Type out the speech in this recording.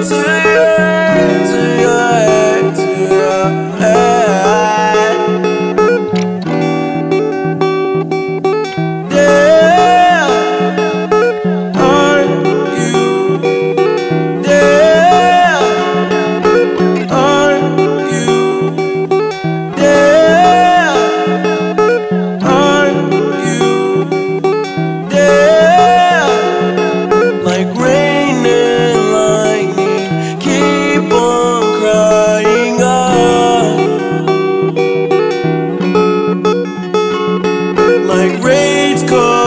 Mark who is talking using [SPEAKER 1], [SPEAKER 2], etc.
[SPEAKER 1] to your head, to your head. Yeah, are you there? Are you there? Are you there? Like rain and lightning, keep on crying out. Like rain's cold.